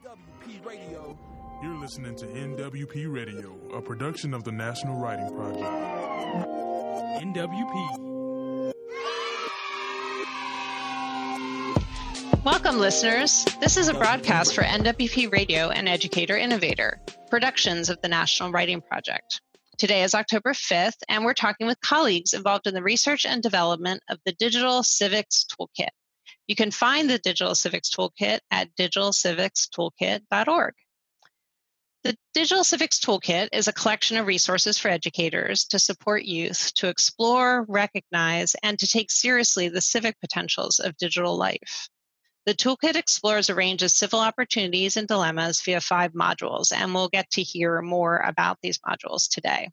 NWP Radio. You're listening to NWP Radio, a production of the National Writing Project. NWP. Welcome, listeners. This is a broadcast for NWP Radio and Educator Innovator, productions of the National Writing Project. Today is October 5th, and we're talking with colleagues involved in the research and development of the Digital Civics Toolkit. You can find the Digital Civics Toolkit at digitalcivicstoolkit.org. The Digital Civics Toolkit is a collection of resources for educators to support youth to explore, recognize, and to take seriously the civic potentials of digital life. The toolkit explores a range of civil opportunities and dilemmas via 5 modules, and we'll get to hear more about these modules today.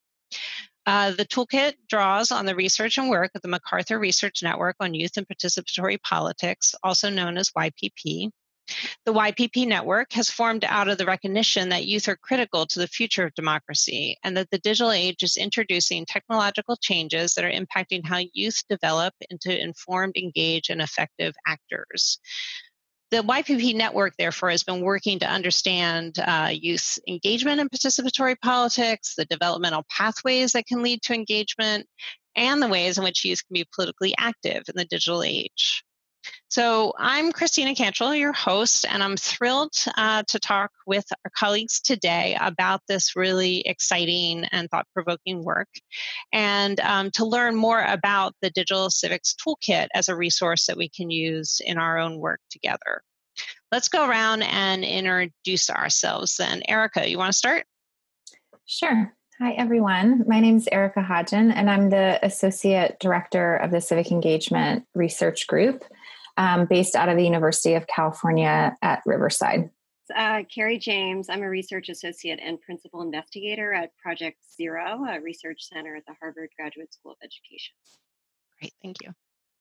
The toolkit draws on the research and work of the MacArthur Research Network on Youth and Participatory Politics, also known as YPP. The YPP network has formed out of the recognition that youth are critical to the future of democracy and that the digital age is introducing technological changes that are impacting how youth develop into informed, engaged, and effective actors. The YPP network, therefore, has been working to understand youth engagement in participatory politics, the developmental pathways that can lead to engagement, and the ways in which youth can be politically active in the digital age. So I'm Christina Cantrell, your host, and I'm thrilled to talk with our colleagues today about this really exciting and thought-provoking work, and to learn more about the Digital Civics Toolkit as a resource that we can use in our own work together. Let's go around and introduce ourselves then. Erica, you want to start? Sure. Hi, everyone. My name is Erica Hodgen, and I'm the Associate Director of the Civic Engagement Research Group, based out of the University of California at Riverside. Carrie James. I'm a research associate and principal investigator at Project Zero, a research center at the Harvard Graduate School of Education. Great, thank you.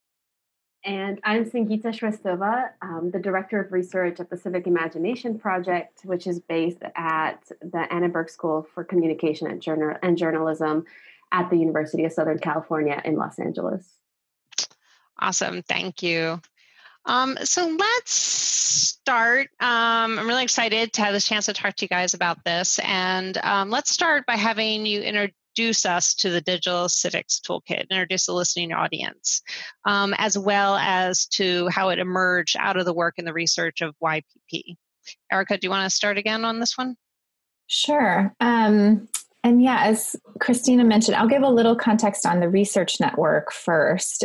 And I'm Sangeeta Shrestova, the Director of Research at the Civic Imagination Project, which is based at the Annenberg School for Communication and Journalism at the University of Southern California in Los Angeles. Awesome, thank you. So let's start. I'm really excited to have this chance to talk to you guys about this. And let's start by having you introduce us to the Digital Civics Toolkit, introduce the listening audience, as well as to how it emerged out of the work and the research of YPP. Erica, do you want to start again on this one? Sure. And yeah, as Christina mentioned, I'll give a little context on the research network first.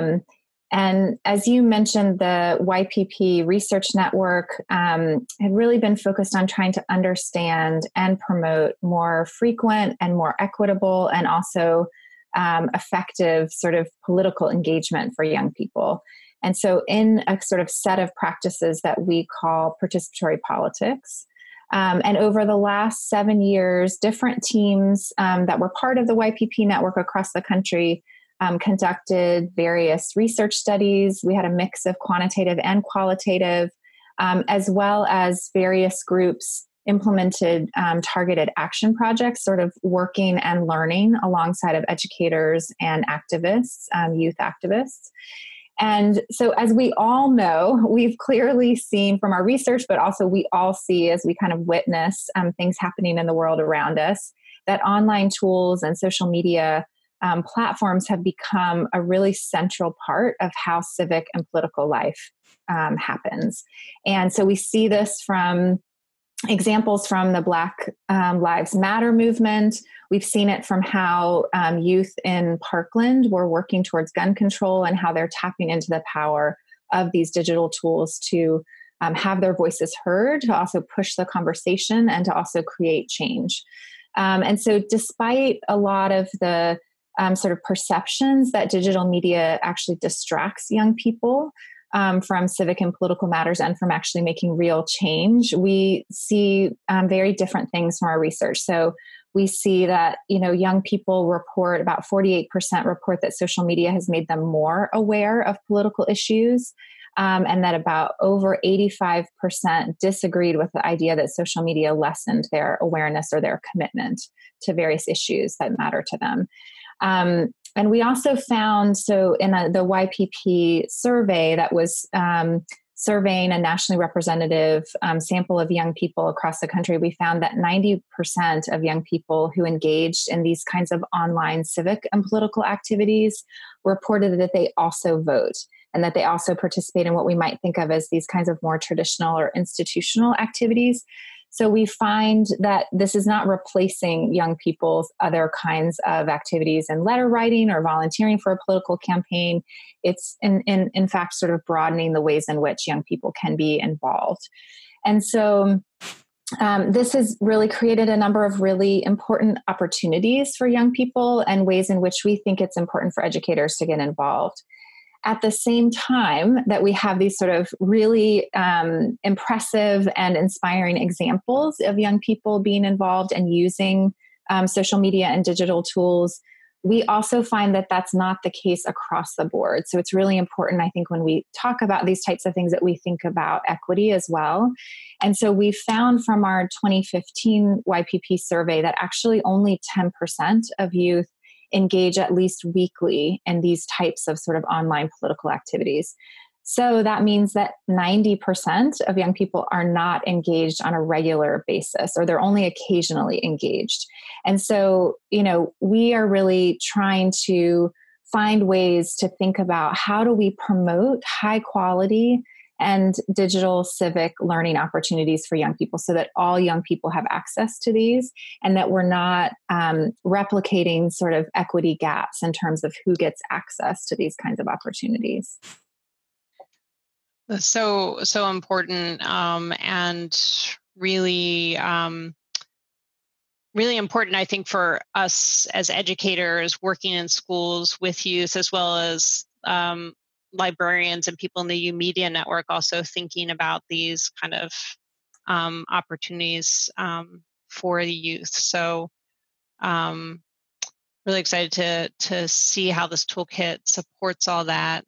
And as you mentioned, the YPP Research Network had really been focused on trying to understand and promote more frequent and more equitable and also effective sort of political engagement for young people. And so in a sort of set of practices that we call participatory politics, and over the last 7 years, different teams that were part of the YPP network across the country conducted various research studies. We had a mix of quantitative and qualitative, as well as various groups implemented targeted action projects, sort of working and learning alongside of educators and activists, youth activists. And so as we all know, we've clearly seen from our research, but also we all see as we kind of witness things happening in the world around us, that online tools and social media platforms have become a really central part of how civic and political life happens. And so we see this from examples from the Black Lives Matter movement. We've seen it from how youth in Parkland were working towards gun control and how they're tapping into the power of these digital tools to have their voices heard, to also push the conversation and to also create change. And so despite a lot of the sort of perceptions that digital media actually distracts young people from civic and political matters and from actually making real change, we see very different things from our research. So we see that, young people report, about 48% report that social media has made them more aware of political issues, and that about over 85% disagreed with the idea that social media lessened their awareness or their commitment to various issues that matter to them. And we also found, so in the YPP survey that was surveying a nationally representative sample of young people across the country, we found that 90% of young people who engaged in these kinds of online civic and political activities reported that they also vote and that they also participate in what we might think of as these kinds of more traditional or institutional activities. So we find that this is not replacing young people's other kinds of activities in letter writing or volunteering for a political campaign. It's in fact sort of broadening the ways in which young people can be involved. And so this has really created a number of really important opportunities for young people and ways in which we think it's important for educators to get involved. At the same time that we have these sort of really impressive and inspiring examples of young people being involved and using social media and digital tools, we also find that that's not the case across the board. So it's really important, I think, when we talk about these types of things that we think about equity as well. And so we found from our 2015 YPP survey that actually only 10% of youth engage at least weekly in these types of sort of online political activities. So that means that 90% of young people are not engaged on a regular basis, or they're only occasionally engaged. And so, we are really trying to find ways to think about how do we promote high quality and digital civic learning opportunities for young people so that all young people have access to these and that we're not replicating sort of equity gaps in terms of who gets access to these kinds of opportunities. That's so important and really, really important, I think, for us as educators working in schools with youth, as well as librarians and people in the YOUmedia network also thinking about these kind of opportunities for the youth. So really excited to see how this toolkit supports all that.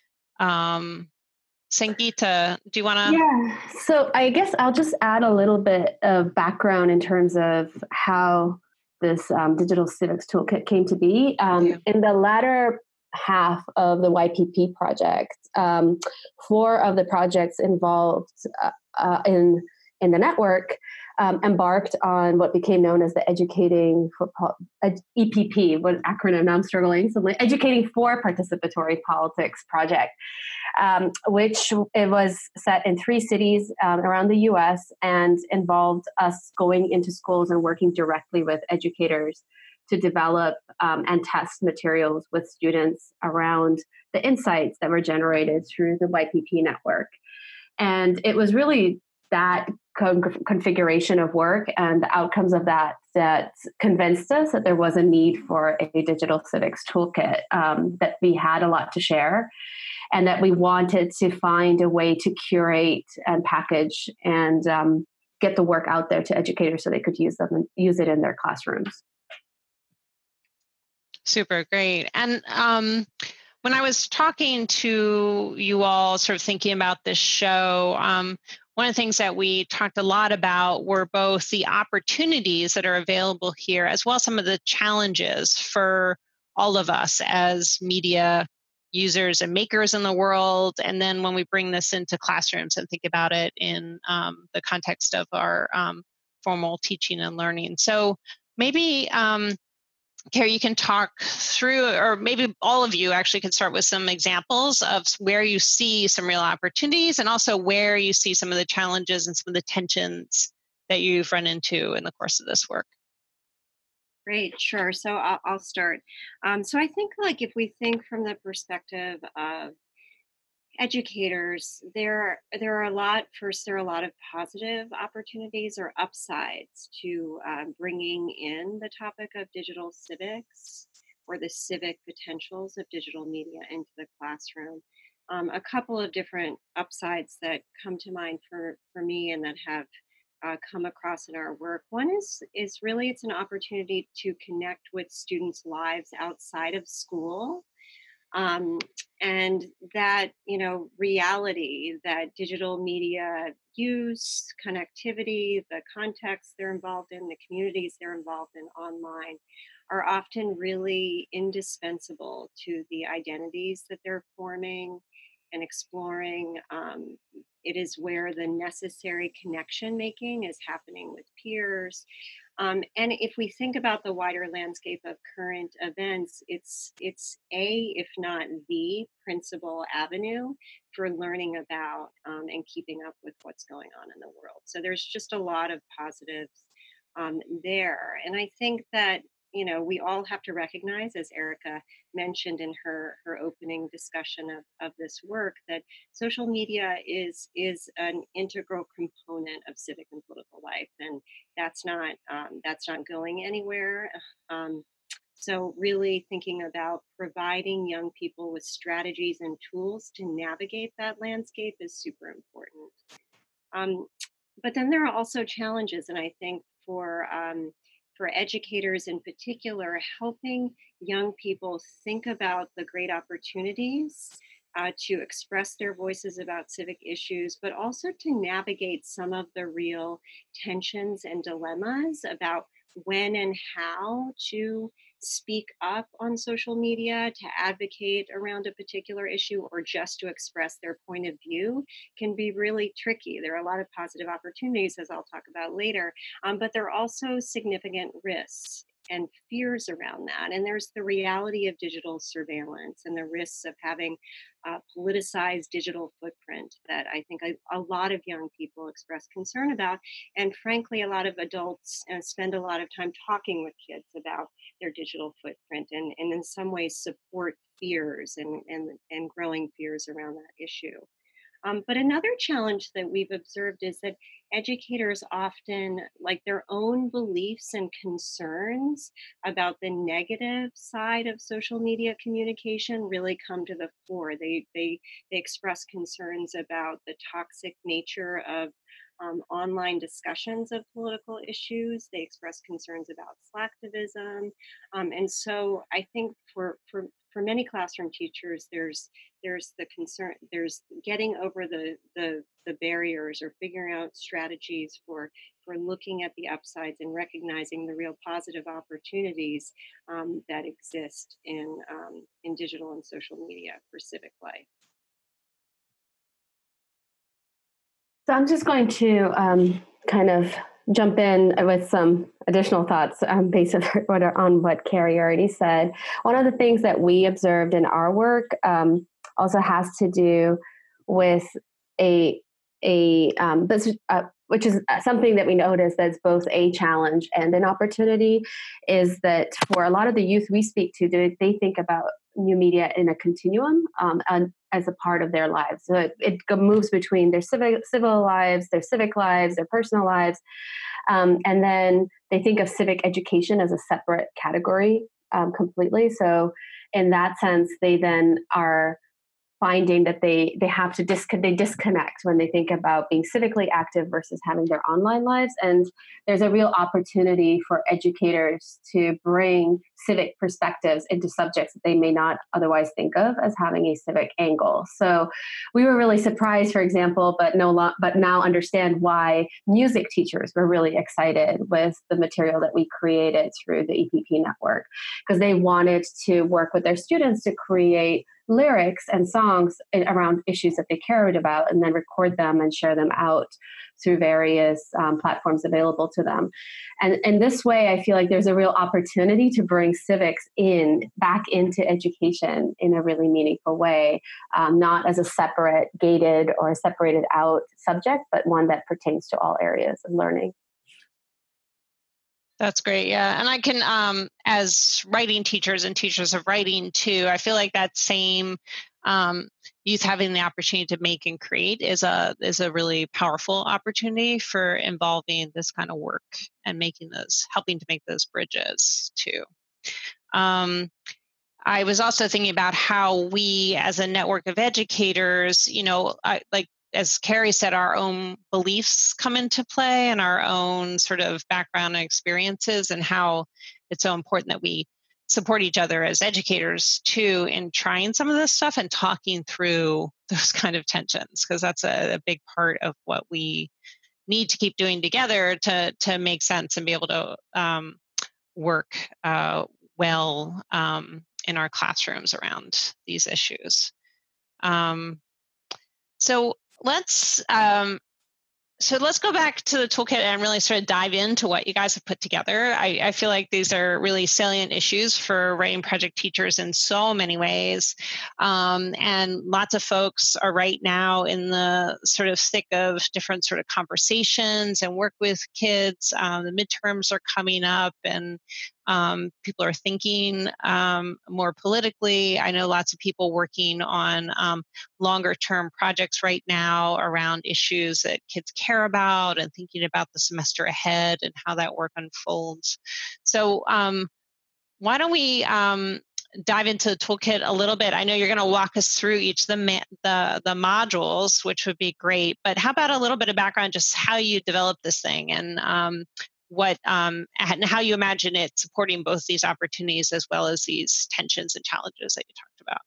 Sangeeta, do you want to? Yeah, so I guess I'll just add a little bit of background in terms of how this digital civics toolkit came to be. In the latter half of the YPP project, 4 of the projects involved in the network embarked on what became known as the Educating for EPP, what acronym now I'm struggling, so Educating for Participatory Politics project, which it was set in 3 cities around the US and involved us going into schools and working directly with educators to develop and test materials with students around the insights that were generated through the YPP network. And it was really that configuration of work and the outcomes of that convinced us that there was a need for a digital civics toolkit, that we had a lot to share, and that we wanted to find a way to curate and package and get the work out there to educators so they could use it in their classrooms. Super great. And when I was talking to you all, sort of thinking about this show, one of the things that we talked a lot about were both the opportunities that are available here, as well as some of the challenges for all of us as media users and makers in the world. And then when we bring this into classrooms and think about it in the context of our formal teaching and learning. So maybe Carrie, you can talk through, or maybe all of you actually can start with some examples of where you see some real opportunities and also where you see some of the challenges and some of the tensions that you've run into in the course of this work. Great, sure. So I'll start. So I think if we think from the perspective of educators, there are a lot of positive opportunities or upsides to bringing in the topic of digital civics or the civic potentials of digital media into the classroom. A couple of different upsides that come to mind for me and that have come across in our work. One is really it's an opportunity to connect with students' lives outside of school. And that, reality that digital media use, connectivity, the context they're involved in, the communities they're involved in online are often really indispensable to the identities that they're forming and exploring. It is where the necessary connection making is happening with peers. And if we think about the wider landscape of current events, it's a, if not the principal avenue for learning about and keeping up with what's going on in the world. So there's just a lot of positives there. And I think that, we all have to recognize, as Erica mentioned in her opening discussion of this work, that social media is an integral component of civic and political life, and that's not going anywhere. So really thinking about providing young people with strategies and tools to navigate that landscape is super important. But then there are also challenges, and I think for educators in particular, helping young people think about the great opportunities to express their voices about civic issues, but also to navigate some of the real tensions and dilemmas about when and how to speak up on social media, to advocate around a particular issue, or just to express their point of view can be really tricky. There are a lot of positive opportunities, as I'll talk about later, but there are also significant risks and fears around that. And there's the reality of digital surveillance and the risks of having a politicized digital footprint that I think a lot of young people express concern about. And frankly, a lot of adults spend a lot of time talking with kids about their digital footprint and in some ways support fears and growing fears around that issue. But another challenge that we've observed is that educators often, like, their own beliefs and concerns about the negative side of social media communication really come to the fore. They express concerns about the toxic nature of online discussions of political issues. They express concerns about slacktivism, and so I think for many classroom teachers, there's the concern, there's getting over the barriers or figuring out strategies for looking at the upsides and recognizing the real positive opportunities that exist in digital and social media for civic life. So I'm just going to kind of jump in with some additional thoughts based on what Carrie already said. One of the things that we observed in our work also has to do with which is something that we notice that's both a challenge and an opportunity, is that for a lot of the youth we speak to, they think about new media in a continuum and as a part of their lives. So it moves between their civil lives, their civic lives, their personal lives. And then they think of civic education as a separate category completely. So in that sense, they then are finding that they have to disconnect when they think about being civically active versus having their online lives. And there's a real opportunity for educators to bring civic perspectives into subjects that they may not otherwise think of as having a civic angle. So we were really surprised, for example, but now understand why music teachers were really excited with the material that we created through the EPP network, because they wanted to work with their students to create lyrics and songs around issues that they cared about, and then record them and share them out through various platforms available to them. And in this way, I feel like there's a real opportunity to bring civics back into education in a really meaningful way, not as a separate, gated or separated out subject, but one that pertains to all areas of learning. That's great. Yeah. And I can, as writing teachers and teachers of writing too, I feel like that same youth having the opportunity to make and create is a really powerful opportunity for involving this kind of work and helping to make those bridges too. I was also thinking about how we, as a network of educators, as Carrie said, our own beliefs come into play and our own sort of background and experiences, and how it's so important that we support each other as educators too in trying some of this stuff and talking through those kind of tensions, because that's a big part of what we need to keep doing together to make sense and be able to work well in our classrooms around these issues. So let's let's go back to the toolkit and really sort of dive into what you guys have put together. I feel like these are really salient issues for writing project teachers in so many ways. And lots of folks are right now in the sort of thick of different sort of conversations and work with kids. The midterms are coming up, and people are thinking more politically. I know lots of people working on longer term projects right now around issues that kids care about and thinking about the semester ahead and how that work unfolds. So why don't we dive into the toolkit a little bit? I know you're going to walk us through each of the modules, which would be great, but how about a little bit of background, just how you developed this thing and and how you imagine it supporting both these opportunities as well as these tensions and challenges that you talked about.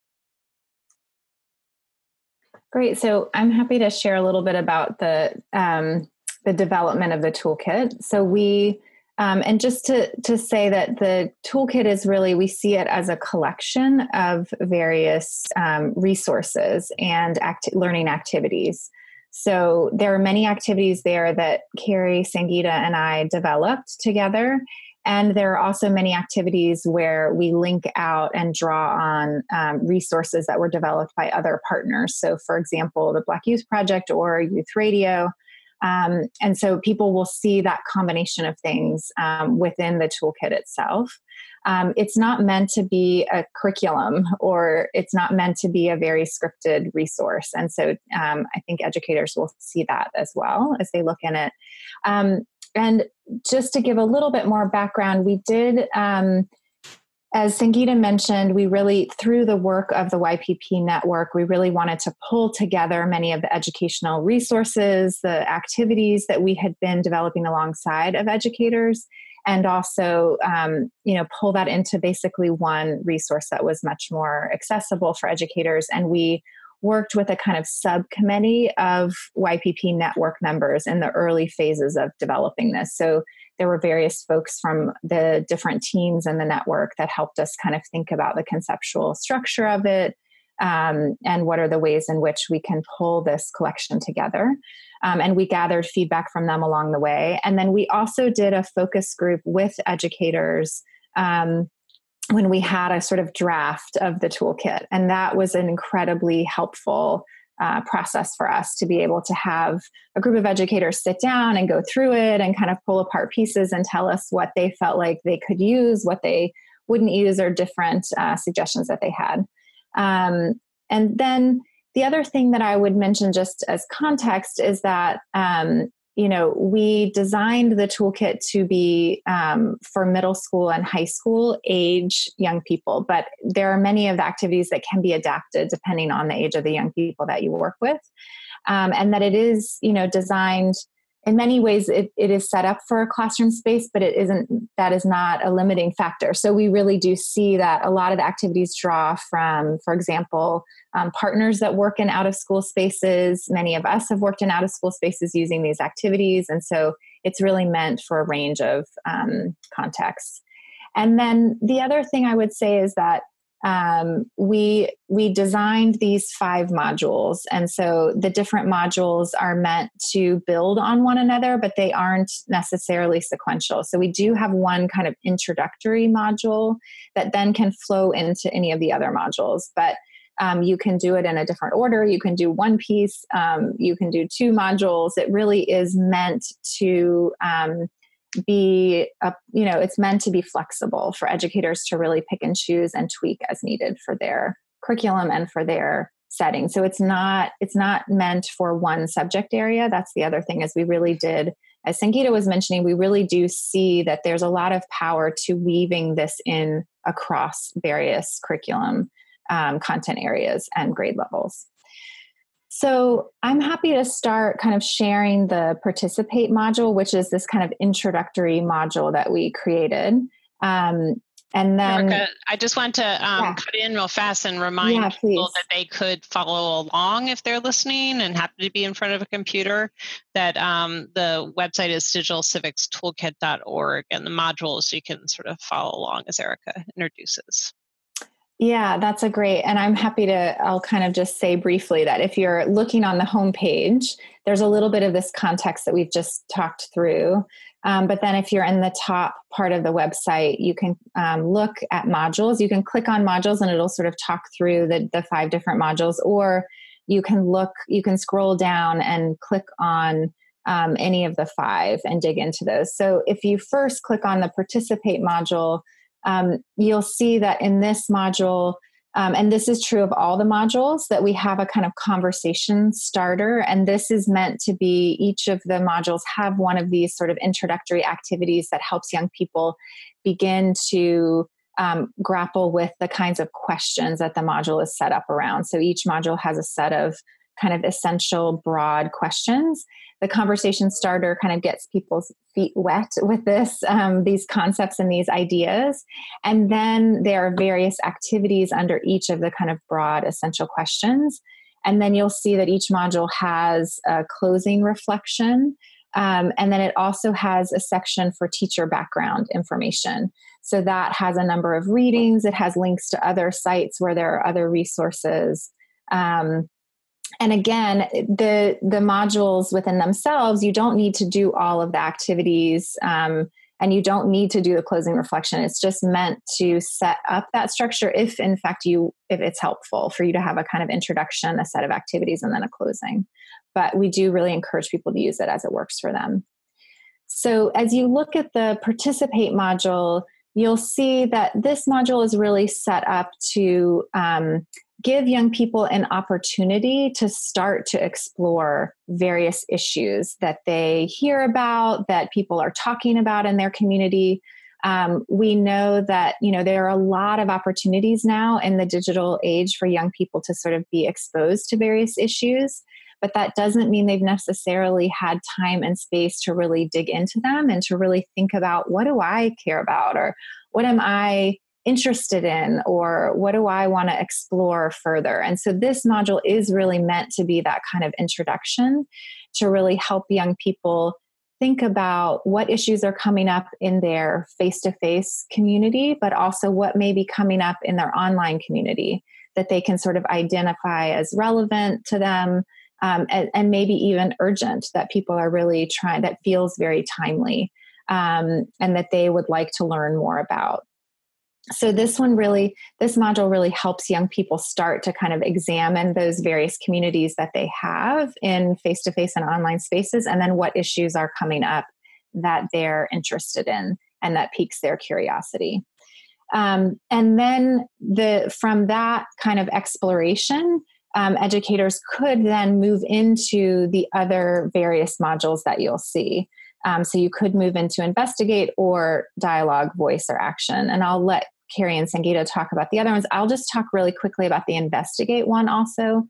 Great. So I'm happy to share a little bit about the development of the toolkit. So and just to say that the toolkit is really, we see it as a collection of various resources and learning activities. So there are many activities there that Carrie, Sangeeta, and I developed together. And there are also many activities where we link out and draw on resources that were developed by other partners. So for example, the Black Youth Project or Youth Radio. And so people will see that combination of things within the toolkit itself. It's not meant to be a curriculum, or it's not meant to be a very scripted resource. And so I think educators will see that as well as they look in it. And just to give a little bit more background, we did, as Sangeeta mentioned, we really, through the work of the YPP network, we really wanted to pull together many of the educational resources, the activities that we had been developing alongside of educators, and also, pull that into basically one resource that was much more accessible for educators. And we worked with a kind of subcommittee of YPP network members in the early phases of developing this. So there were various folks from the different teams in the network that helped us kind of think about the conceptual structure of it, and what are the ways in which we can pull this collection together. And we gathered feedback from them along the way. And then we also did a focus group with educators when we had a sort of draft of the toolkit. And that was an incredibly helpful process for us to be able to have a group of educators sit down and go through it and kind of pull apart pieces and tell us what they felt like they could use, what they wouldn't use, or different suggestions that they had. And then the other thing that I would mention just as context is that, we designed the toolkit to be for middle school and high school age young people, but there are many of the activities that can be adapted depending on the age of the young people that you work with. And that it is, designed in many ways, it is set up for a classroom space, but that is not a limiting factor. So we really do see that a lot of the activities draw from, for example, partners that work in out-of-school spaces. Many of us have worked in out-of-school spaces using these activities. And so it's really meant for a range of contexts. And then the other thing I would say is that we designed these 5 modules. And so the different modules are meant to build on one another, but they aren't necessarily sequential. So we do have one kind of introductory module that then can flow into any of the other modules. But you can do it in a different order. You can do one piece. You can do 2 modules. It really is meant to it's meant to be flexible for educators to really pick and choose and tweak as needed for their curriculum and for their setting. So it's not meant for one subject area. That's the other thing, is we really did, as Sangeeta was mentioning, we really do see that there's a lot of power to weaving this in across various curriculum content areas and grade levels. So I'm happy to start kind of sharing the Participate module, which is this kind of introductory module that we created. And then Erica, I just want to cut in real fast and remind people that they could follow along if they're listening and happen to be in front of a computer, that the website is digitalcivicstoolkit.org, and the modules you can sort of follow along as Erica introduces. Yeah, that's a great, and I'm happy to, I'll kind of just say briefly that if you're looking on the homepage, there's a little bit of this context that we've just talked through. But then if you're in the top part of the website, you can look at modules. You can click on modules and it'll sort of talk through the 5 different modules, or you can scroll down and click on any of the 5 and dig into those. So if you first click on the participate module, you'll see that in this module, and this is true of all the modules, that we have a kind of conversation starter. And this is meant to be, each of the modules have one of these sort of introductory activities that helps young people begin to grapple with the kinds of questions that the module is set up around. So each module has a set of kind of essential broad questions. The conversation starter kind of gets people's feet wet with these concepts and these ideas. And then there are various activities under each of the kind of broad essential questions. And then you'll see that each module has a closing reflection. And then it also has a section for teacher background information. So that has a number of readings. It has links to other sites where there are other resources. And again, the modules within themselves, you don't need to do all of the activities, and you don't need to do the closing reflection. It's just meant to set up that structure if in fact if it's helpful for you to have a kind of introduction, a set of activities, and then a closing. But we do really encourage people to use it as it works for them. So as you look at the participate module, you'll see that this module is really set up to give young people an opportunity to start to explore various issues that they hear about, that people are talking about in their community. We know that, there are a lot of opportunities now in the digital age for young people to sort of be exposed to various issues, but that doesn't mean they've necessarily had time and space to really dig into them and to really think about, what do I care about, or what am I interested in, or what do I want to explore further? And so this module is really meant to be that kind of introduction to really help young people think about what issues are coming up in their face-to-face community, but also what may be coming up in their online community that they can sort of identify as relevant to them, and maybe even urgent, that people are really trying, that feels very timely, and that they would like to learn more about. So this module really helps young people start to kind of examine those various communities that they have in face-to-face and online spaces, and then what issues are coming up that they're interested in and that piques their curiosity. And then from that kind of exploration, educators could then move into the other various modules that you'll see. So you could move into investigate or dialogue, voice, or action. And I'll let Carrie and Sangeeta talk about the other ones. I'll just talk really quickly about the investigate one also.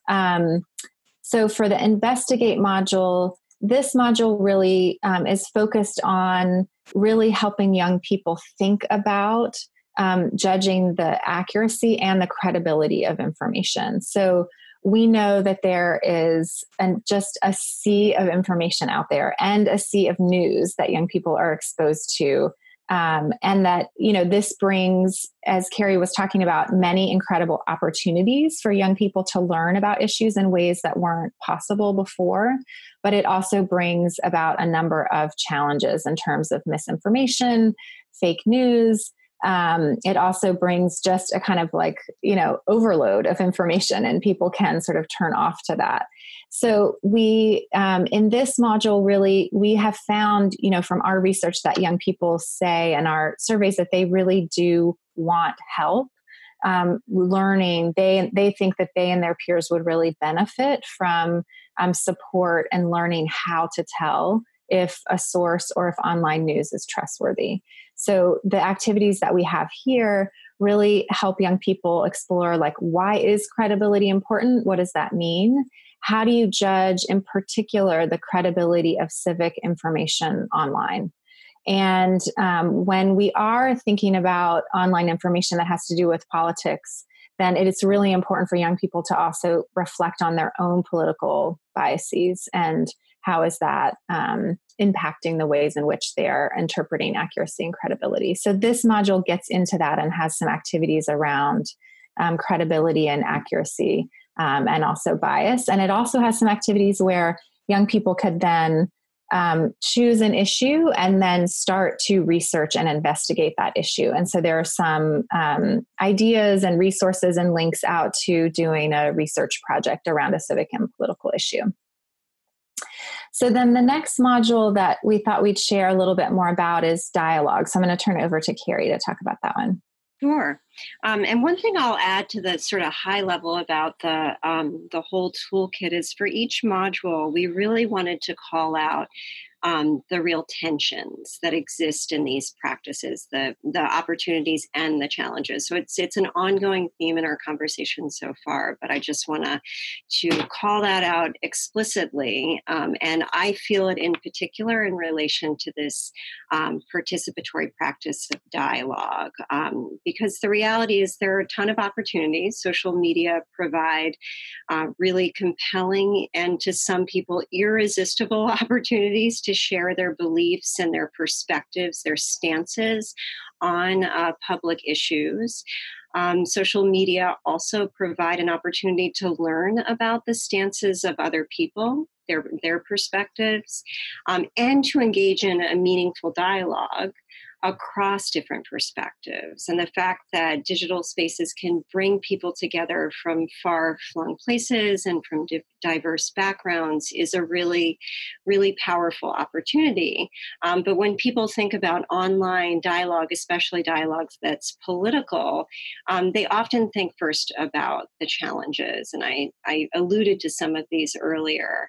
So for the investigate module, this module really is focused on really helping young people think about judging the accuracy and the credibility of information. So we know that there is just a sea of information out there and a sea of news that young people are exposed to. And that, this brings, as Carrie was talking about, many incredible opportunities for young people to learn about issues in ways that weren't possible before. But it also brings about a number of challenges in terms of misinformation, fake news. It also brings just a kind of overload of information, and people can sort of turn off to that. So we, in this module, really, we have found, from our research that young people say in our surveys that they really do want help learning. They think that they and their peers would really benefit from support and learning how to tell if a source or if online news is trustworthy. So the activities that we have here really help young people explore, why is credibility important? What does that mean? How do you judge, in particular, the credibility of civic information online? And when we are thinking about online information that has to do with politics, then it is really important for young people to also reflect on their own political biases and how is that impacting the ways in which they're interpreting accuracy and credibility. So this module gets into that and has some activities around credibility and accuracy, and also bias. And it also has some activities where young people could then choose an issue and then start to research and investigate that issue. And so there are some ideas and resources and links out to doing a research project around a civic and political issue. So then the next module that we thought we'd share a little bit more about is dialogue. So I'm going to turn it over to Carrie to talk about that one. Sure. And one thing I'll add to the sort of high level about the whole toolkit is for each module, we really wanted to call out the real tensions that exist in these practices, the opportunities and the challenges. So it's an ongoing theme in our conversation so far, but I just want to call that out explicitly. And I feel it in particular in relation to this participatory practice of dialogue, because the reality is there are a ton of opportunities. Social media provide really compelling and to some people irresistible opportunities to share their beliefs and their perspectives, their stances on public issues. Social media also provide an opportunity to learn about the stances of other people, their perspectives, and to engage in a meaningful dialogue across different perspectives. And the fact that digital spaces can bring people together from far-flung places and from diverse backgrounds is a really, really powerful opportunity. But when people think about online dialogue, especially dialogues that's political, they often think first about the challenges. And I alluded to some of these earlier.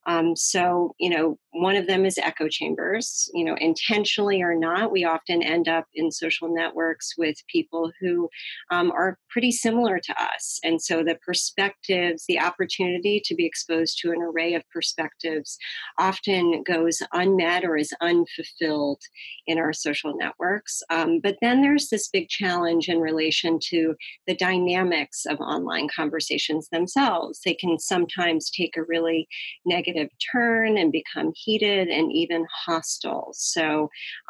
So, one of them is echo chambers. Intentionally or not, we often end up in social networks with people who are pretty similar to us. And so the perspectives, the opportunity to be exposed to an array of perspectives often goes unmet or is unfulfilled in our social networks. But then there's this big challenge in relation to the dynamics of online conversations themselves. They can sometimes take a really negative turn and become heated and even hostile. So,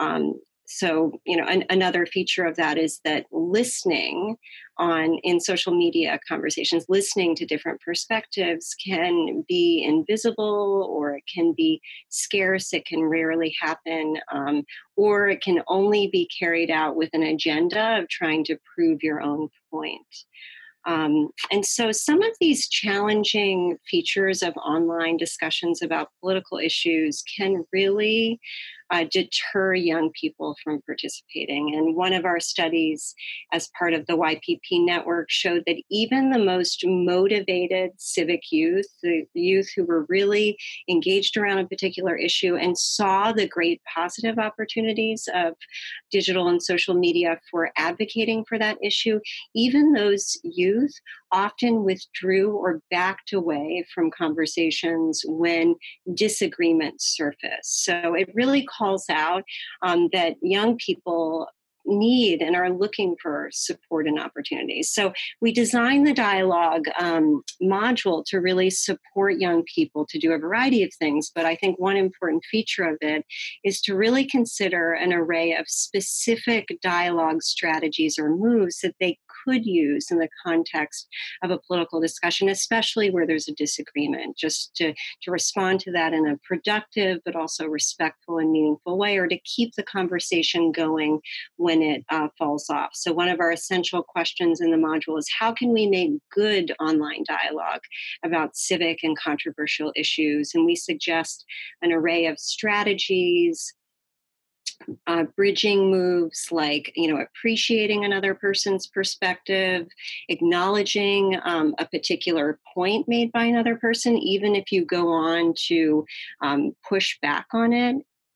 another feature of that is that listening in social media conversations, listening to different perspectives can be invisible, or it can be scarce. It can rarely happen, or it can only be carried out with an agenda of trying to prove your own point. And so some of these challenging features of online discussions about political issues can really deter young people from participating. And one of our studies as part of the YPP network showed that even the most motivated civic youth, the youth who were really engaged around a particular issue and saw the great positive opportunities of digital and social media for advocating for that issue, even those youth often withdrew or backed away from conversations when disagreements surfaced. So it really calls out that young people need and are looking for support and opportunities. So we designed the dialogue module to really support young people to do a variety of things. But I think one important feature of it is to really consider an array of specific dialogue strategies or moves that they could use in the context of a political discussion, especially where there's a disagreement, just to respond to that in a productive but also respectful and meaningful way, or to keep the conversation going when it falls off. So one of our essential questions in the module is, how can we make good online dialogue about civic and controversial issues? And we suggest an array of strategies, bridging moves like, appreciating another person's perspective, acknowledging a particular point made by another person, even if you go on to push back on it.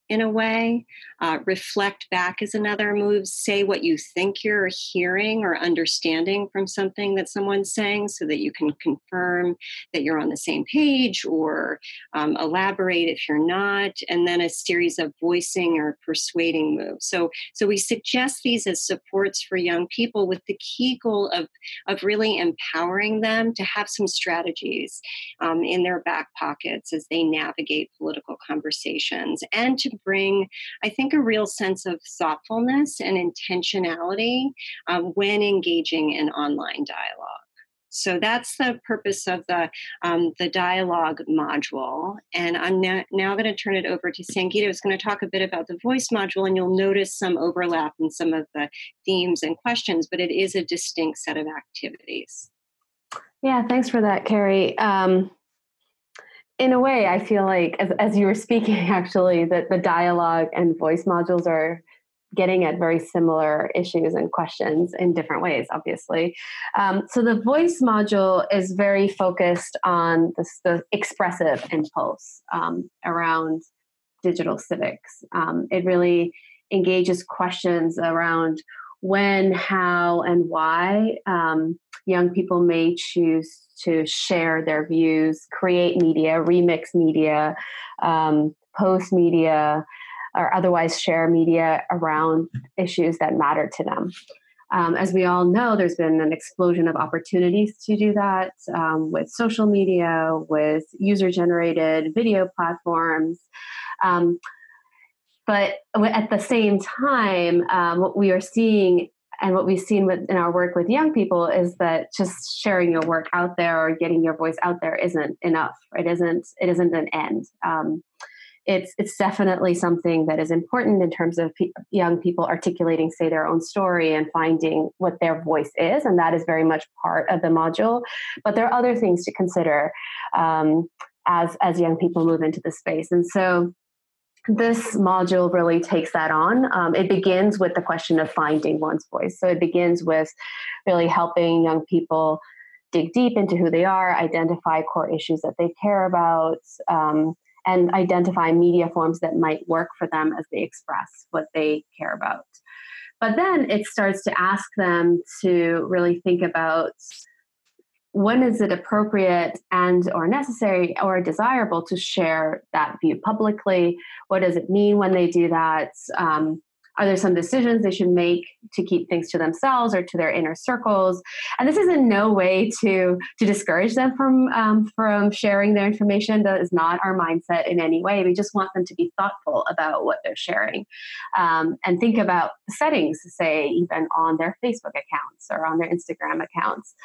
in a way. Reflect back is another move. Say what you think you're hearing or understanding from something that someone's saying so that you can confirm that you're on the same page, or elaborate if you're not. And then a series of voicing or persuading moves. So we suggest these as supports for young people with the key goal of really empowering them to have some strategies in their back pockets as they navigate political conversations, and to bring, I think, a real sense of thoughtfulness and intentionality when engaging in online dialogue. So that's the purpose of the dialogue module. And I'm now going to turn it over to Sangeeta, who's going to talk a bit about the voice module, and you'll notice some overlap in some of the themes and questions, but it is a distinct set of activities. Yeah, thanks for that, Carrie. In a way, I feel like, as you were speaking, actually, that the dialogue and voice modules are getting at very similar issues and questions in different ways, obviously. So the voice module is very focused on the expressive impulse around digital civics. It really engages questions around when, how, and why young people may choose to share their views, create media, remix media, post media, or otherwise share media around issues that matter to them. As we all know, there's been an explosion of opportunities to do that with social media, with user-generated video platforms. But at the same time, what we are seeing and what we've seen in our work with young people is that just sharing your work out there or getting your voice out there isn't enough. It isn't an end. It's definitely something that is important in terms of young people articulating, say, their own story and finding what their voice is, and that is very much part of the module. But there are other things to consider as young people move into the space, and so this module really takes that on. It begins with the question of finding one's voice. So it begins with really helping young people dig deep into who they are, identify core issues that they care about, and identify media forms that might work for them as they express what they care about. But then it starts to ask them to really think about, when is it appropriate and or necessary or desirable to share that view publicly? What does it mean when they do that? Are there some decisions they should make to keep things to themselves or to their inner circles? And this is in no way to discourage them from sharing their information. That is not our mindset in any way. We just want them to be thoughtful about what they're sharing, and think about settings, say, even on their Facebook accounts or on their Instagram accounts.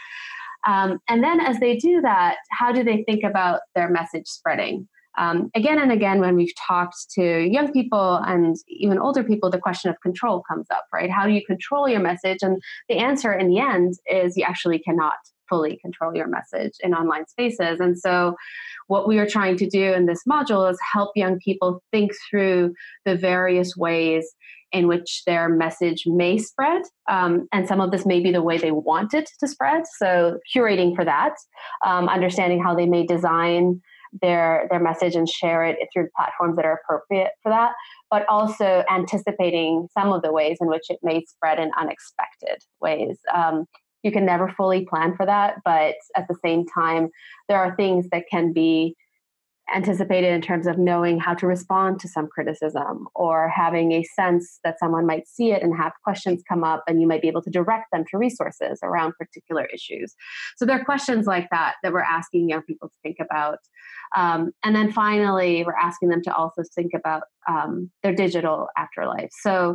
And then as they do that, how do they think about their message spreading? Again and again, when we've talked to young people and even older people, the question of control comes up, right? How do you control your message? And the answer in the end is you actually cannot fully control your message in online spaces. And so what we are trying to do in this module is help young people think through the various ways in which their message may spread. And some of this may be the way they want it to spread. So curating for that, understanding how they may design their message and share it through platforms that are appropriate for that, but also anticipating some of the ways in which it may spread in unexpected ways. You can never fully plan for that, but at the same time, there are things that can be anticipated in terms of knowing how to respond to some criticism, or having a sense that someone might see it and have questions come up, and you might be able to direct them to resources around particular issues. So there are questions like that we're asking young people to think about. And then finally, we're asking them to also think about their digital afterlife. So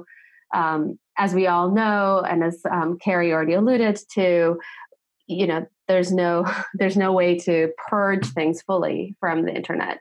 as we all know, and as Carrie already alluded to, there's no way to purge things fully from the internet.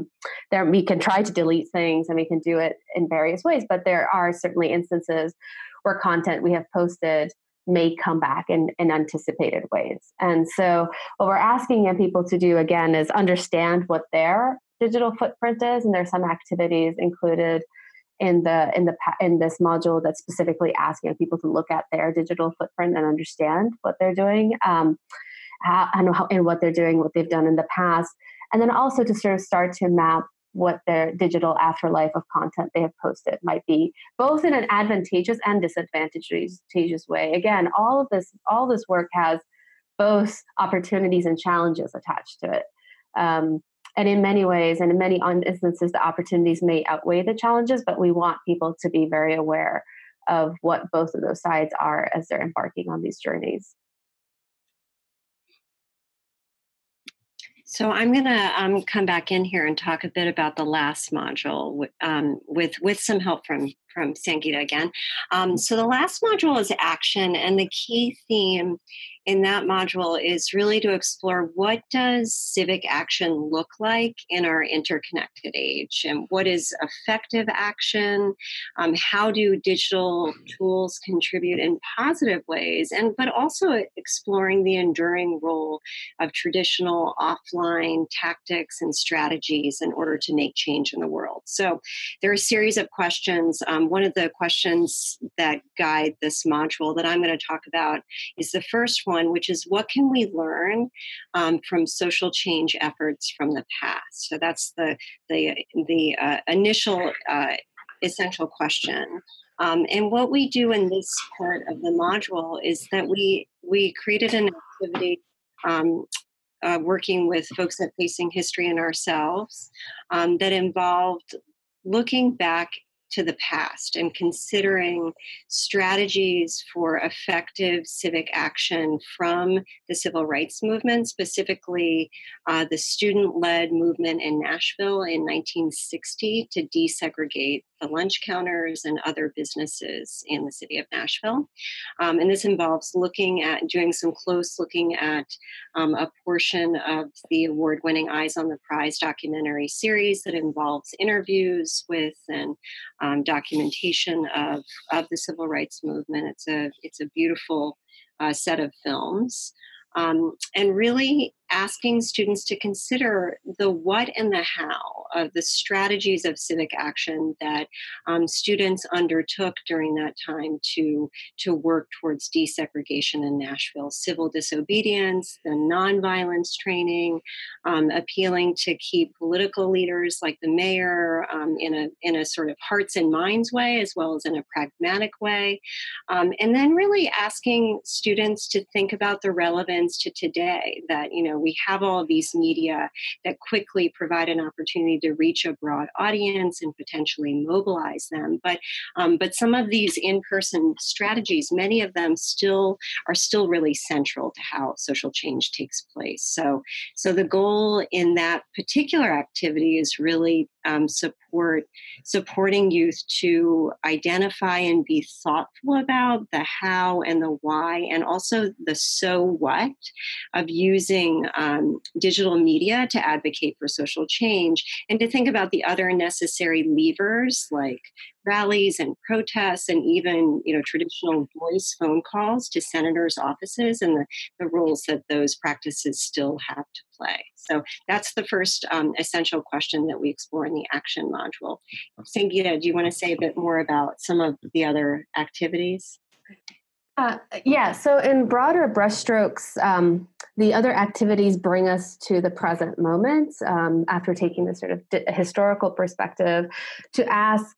We can try to delete things, and we can do it in various ways, but there are certainly instances where content we have posted may come back in anticipated ways. And so what we're asking young people to do, again, is understand what their digital footprint is, and there's some activities included in this module that's specifically asking people to look at their digital footprint and understand what they're doing, and what they're doing, what they've done in the past, and then also to sort of start to map what their digital afterlife of content they have posted might be, both in an advantageous and disadvantageous way. Again, all this work has both opportunities and challenges attached to it. And in many ways, and in many instances, the opportunities may outweigh the challenges, but we want people to be very aware of what both of those sides are as they're embarking on these journeys. So I'm going to come back in here and talk a bit about the last module with some help from Sangeeta again. So the last module is action, and the key theme in that module is really to explore what does civic action look like in our interconnected age, and what is effective action, how do digital tools contribute in positive ways, but also exploring the enduring role of traditional offline tactics and strategies in order to make change in the world. So there are a series of questions. One of the questions that guide this module that I'm going to talk about is the first one, which is what can we learn from social change efforts from the past? So that's the initial essential question. And what we do in this part of the module is that we created an activity working with folks at Facing History and ourselves that involved looking back to the past and considering strategies for effective civic action from the civil rights movement, specifically the student-led movement in Nashville in 1960 to desegregate the lunch counters and other businesses in the city of Nashville. And this involves doing some close looking at a portion of the award-winning Eyes on the Prize documentary series that involves interviews with and documentation of the civil rights movement. It's a beautiful set of films. And really asking students to consider the what and the how of the strategies of civic action that students undertook during that time to work towards desegregation in Nashville. Civil disobedience, the nonviolence training, appealing to key political leaders like the mayor in a sort of hearts and minds way, as well as in a pragmatic way. And then really asking students to think about the relevance to today, that, we have all of these media that quickly provide an opportunity to reach a broad audience and potentially mobilize them. But some of these in-person strategies, many of them are still really central to how social change takes place. So the goal in that particular activity is really supporting youth to identify and be thoughtful about the how and the why, and also the so what of using digital media to advocate for social change, and to think about the other necessary levers like rallies and protests, and even traditional voice phone calls to senators' offices, and the roles that those practices still have to play. So that's the first essential question that we explore in the action module. Sangeeta, do you want to say a bit more about some of the other activities? Yeah, so in broader brushstrokes, the other activities bring us to the present moment after taking this sort of historical perspective to ask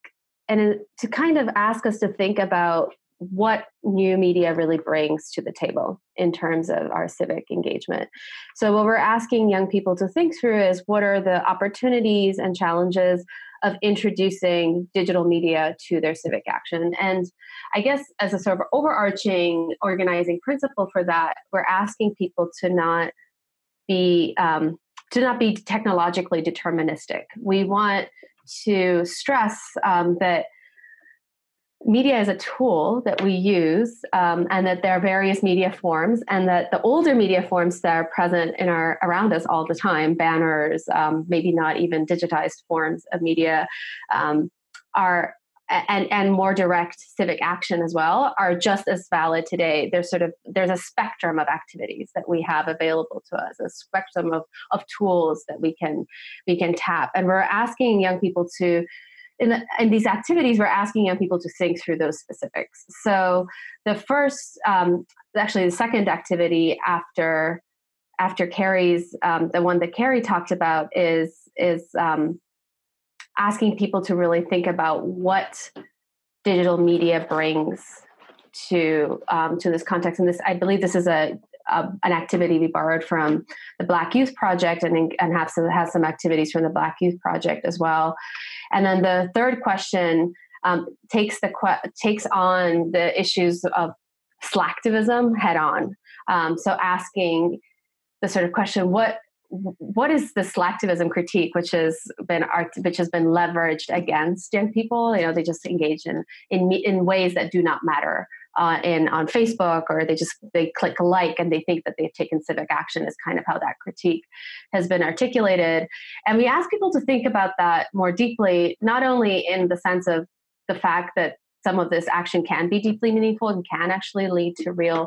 us to think about what new media really brings to the table in terms of our civic engagement. So what we're asking young people to think through is what are the opportunities and challenges of introducing digital media to their civic action. And I guess as a sort of overarching organizing principle for that, we're asking people to not be technologically deterministic. We want to stress that media is a tool that we use, and that there are various media forms, and that the older media forms that are present around us all the time, banners, maybe not even digitized forms of media, are and more direct civic action as well, are just as valid today. There's a spectrum of activities that we have available to us, a spectrum of tools that we can tap, and we're asking young people to. In these activities, we're asking young people to think through those specifics. So the second activity after Carrie's, the one that Carrie talked about is asking people to really think about what digital media brings to this context. And this, I believe, this is an activity we borrowed from the Black Youth Project, and has some activities from the Black Youth Project as well. And then the third question takes on the issues of slacktivism head on. So asking the sort of question, what is the slacktivism critique, which has been leveraged against young people? They just engage in ways that do not matter on Facebook, or they click a like and they think that they've taken civic action, is kind of how that critique has been articulated. And we ask people to think about that more deeply, not only in the sense of the fact that some of this action can be deeply meaningful and can actually lead to real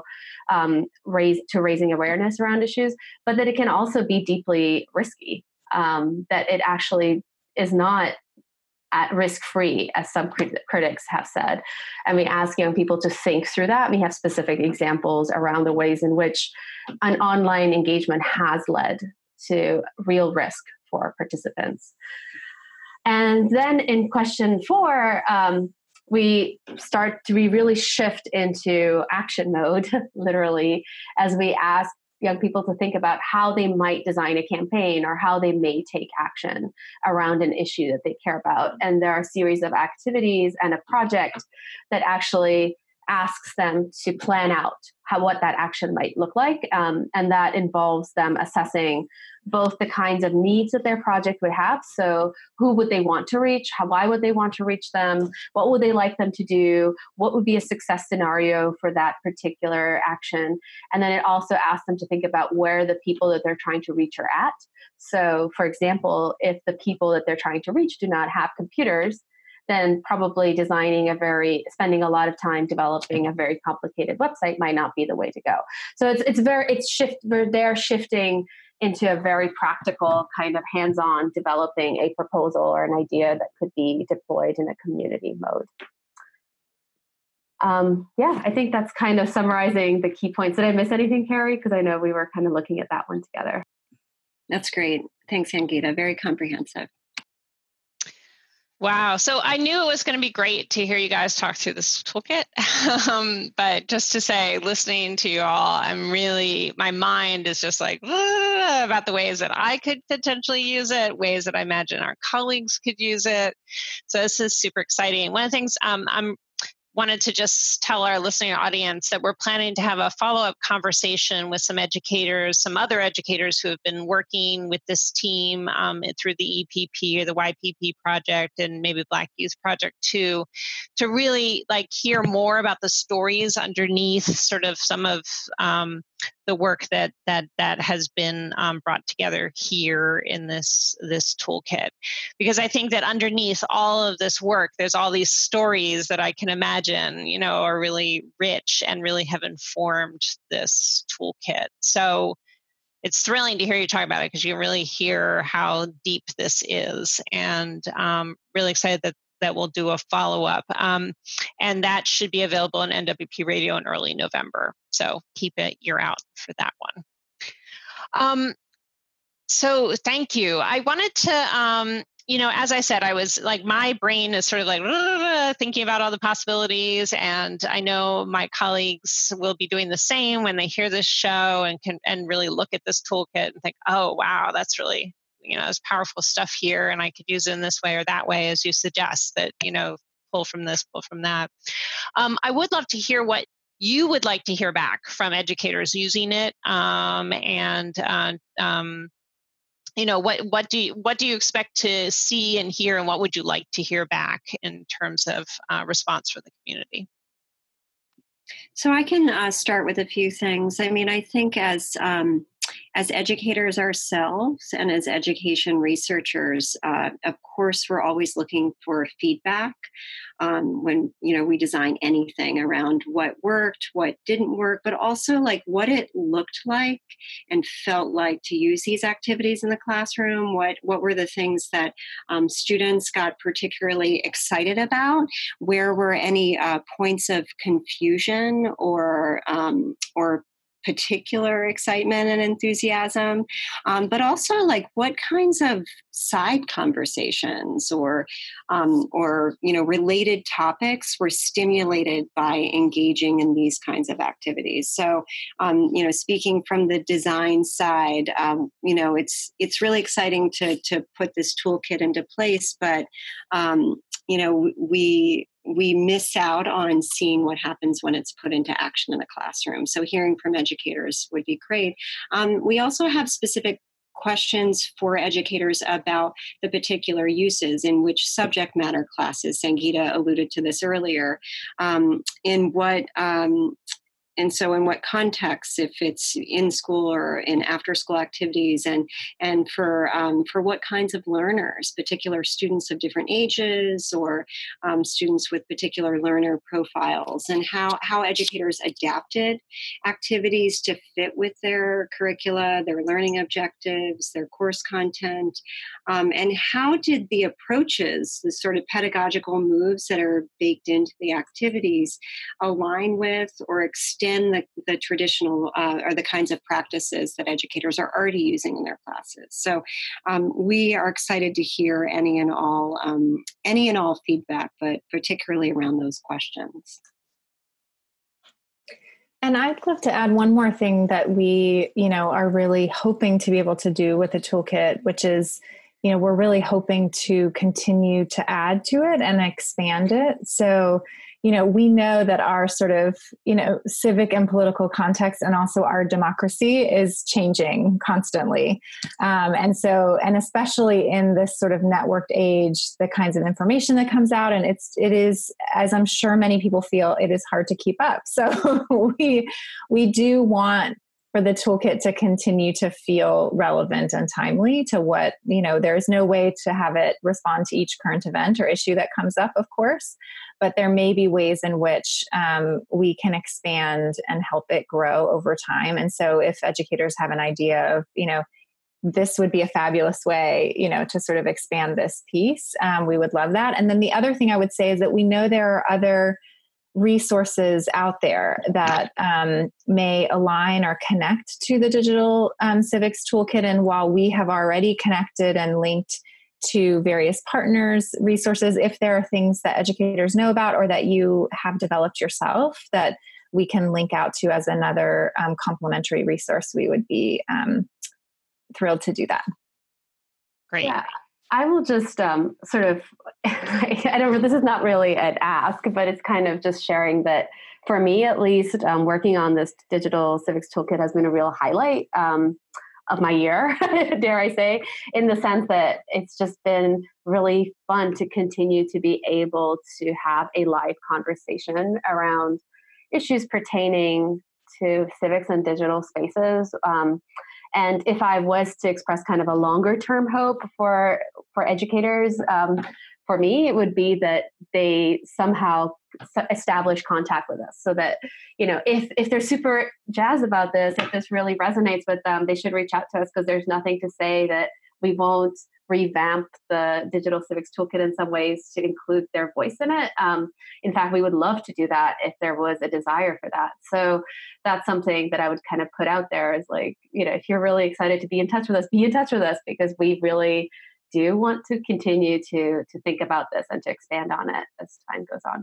raising awareness around issues, but that it can also be deeply risky, that it actually is not at risk-free, as some critics have said. And we ask young people to think through that. We have specific examples around the ways in which an online engagement has led to real risk for participants. And then in question 4, we really shift into action mode, literally, as we ask young people to think about how they might design a campaign or how they may take action around an issue that they care about. And there are a series of activities and a project that actually asks them to plan out what that action might look like. And that involves them assessing both the kinds of needs that their project would have. So who would they want to reach? Why would they want to reach them? What would they like them to do? What would be a success scenario for that particular action? And then it also asks them to think about where the people that they're trying to reach are at. So for example, if the people that they're trying to reach do not have computers, then probably spending a lot of time developing a very complicated website might not be the way to go. So they're shifting into a very practical kind of hands-on developing a proposal or an idea that could be deployed in a community mode. I think that's kind of summarizing the key points. Did I miss anything, Carrie? Because I know we were kind of looking at that one together. That's great. Thanks, Sangeeta. Very comprehensive. Wow. So I knew it was going to be great to hear you guys talk through this toolkit. But just to say, listening to you all, my mind is just like about the ways that I could potentially use it, ways that I imagine our colleagues could use it. So this is super exciting. One of the things I'm wanted to just tell our listening audience that we're planning to have a follow-up conversation with some other educators who have been working with this team through the EPP or the YPP project and maybe Black Youth Project too, to really hear more about the stories underneath sort of some of the work that has been brought together here in this toolkit. Because I think that underneath all of this work, there's all these stories that I can imagine, are really rich and really have informed this toolkit. So it's thrilling to hear you talk about it because you can really hear how deep this is, and really excited that we'll do a follow-up. And that should be available on NWP Radio in early November. So keep an ear out for that one. So thank you. I wanted to, as I said, I was my brain is sort of thinking about all the possibilities. And I know my colleagues will be doing the same when they hear this show and really look at this toolkit and think, oh, wow, that's really, there's powerful stuff here, and I could use it in this way or that way, as you suggest, that, pull from this, pull from that. I would love to hear what you would like to hear back from educators using it, what do you expect to see and hear, and what would you like to hear back in terms of response from the community? So I can start with a few things. I mean, I think as educators ourselves and as education researchers, of course, we're always looking for feedback when, we design anything around what worked, what didn't work, but also what it looked like and felt like to use these activities in the classroom. What were the things that students got particularly excited about? Where were any points of confusion or particular excitement and enthusiasm, but also like what kinds of side conversations or related topics were stimulated by engaging in these kinds of activities. So speaking from the design side, it's really exciting to put this toolkit into place, but we miss out on seeing what happens when it's put into action in the classroom. So hearing from educators would be great. We also have specific questions for educators about the particular uses in which subject matter classes. Sangeeta alluded to this earlier. And so in what context, if it's in school or in after school activities, and for what kinds of learners, particular students of different ages or students with particular learner profiles, and how educators adapted activities to fit with their curricula, their learning objectives, their course content, and how did the approaches, the sort of pedagogical moves that are baked into the activities align with or extend the traditional or the kinds of practices that educators are already using in their classes. So we are excited to hear any and all feedback, but particularly around those questions. And I'd love to add one more thing that we, are really hoping to be able to do with the toolkit, which is, we're really hoping to continue to add to it and expand it. So, we know that our sort of, civic and political context and also our democracy is changing constantly. And especially in this sort of networked age, the kinds of information that comes out, and it is, as I'm sure many people feel, it is hard to keep up. So we do want for the toolkit to continue to feel relevant and timely to what, there's no way to have it respond to each current event or issue that comes up, of course, but there may be ways in which we can expand and help it grow over time. And so if educators have an idea of, this would be a fabulous way, to sort of expand this piece, we would love that. And then the other thing I would say is that we know there are other resources out there that may align or connect to the Digital Civics Toolkit. And while we have already connected and linked to various partners' resources, if there are things that educators know about or that you have developed yourself that we can link out to as another complementary resource, we would be thrilled to do that. Great. Yeah. I will just sort of, this is not really an ask, but it's kind of just sharing that for me, at least, working on this Digital Civics Toolkit has been a real highlight of my year, dare I say, in the sense that it's just been really fun to continue to be able to have a live conversation around issues pertaining to civics and digital spaces. And if I was to express kind of a longer term hope for educators, for me, it would be that they somehow establish contact with us so that, if they're super jazzed about this, if this really resonates with them, they should reach out to us, because there's nothing to say that we won't revamp the Digital Civics Toolkit in some ways to include their voice in it. In fact, we would love to do that if there was a desire for that. So that's something that I would kind of put out there is like, if you're really excited to be in touch with us, be in touch with us, because we really do want to continue to think about this and to expand on it as time goes on.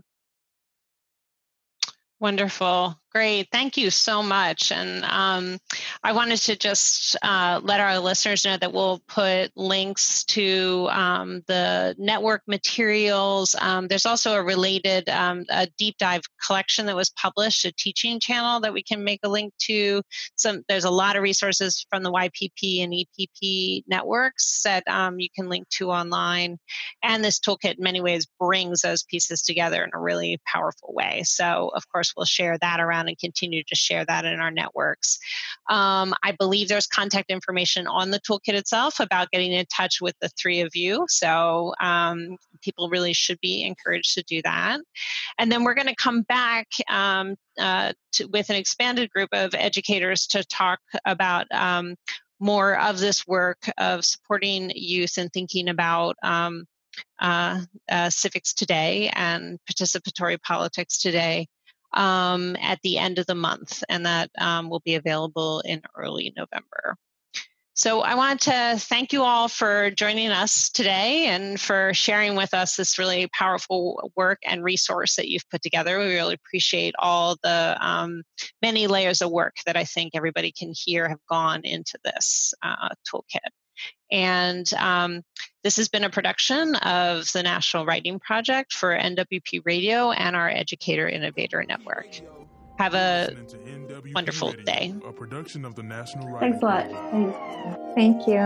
Wonderful. Great. Thank you so much. And I wanted to just let our listeners know that we'll put links to the network materials. There's also a related a deep dive collection that was published, a teaching channel that we can make a link to. There's a lot of resources from the YPP and EPP networks that you can link to online. And this toolkit in many ways brings those pieces together in a really powerful way. So of course, we'll share that around and continue to share that in our networks. I believe there's contact information on the toolkit itself about getting in touch with the three of you. So people really should be encouraged to do that. And then we're going to come back with an expanded group of educators to talk about more of this work of supporting youth and thinking about civics today and participatory politics today. at the end of the month, and that will be available in early November. So I want to thank you all for joining us today and for sharing with us this really powerful work and resource that you've put together. We really appreciate all the many layers of work that I think everybody can hear have gone into this toolkit. And this has been a production of the National Writing Project for NWP Radio and our Educator Innovator Network. Have a wonderful day. A production of the National Thanks Writing a lot. Project. Thanks. Thank you.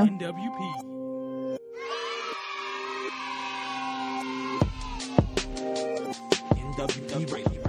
NWP Radio.